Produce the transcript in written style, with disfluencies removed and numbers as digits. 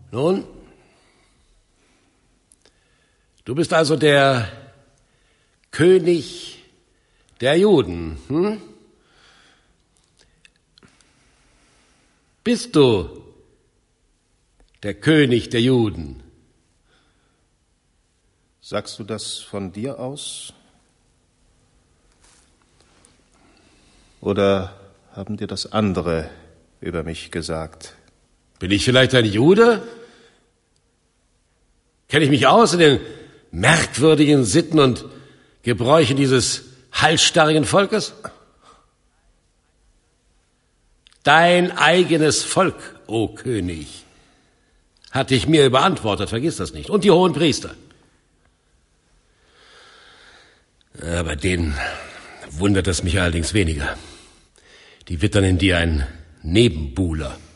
Nun, du bist also der König der Juden, hm? Bist du der König der Juden? Sagst du das von dir aus? Oder haben dir das andere über mich gesagt? Bin ich vielleicht ein Jude? Kenne ich mich aus in den merkwürdigen Sitten und Gebräuchen dieses halsstarrigen Volkes? Dein eigenes Volk, o König, hat dich mir überantwortet, vergiss das nicht. Und die hohen Priester. Aber denen wundert es mich allerdings weniger. Die wittern in dir ein Nebenbuhler.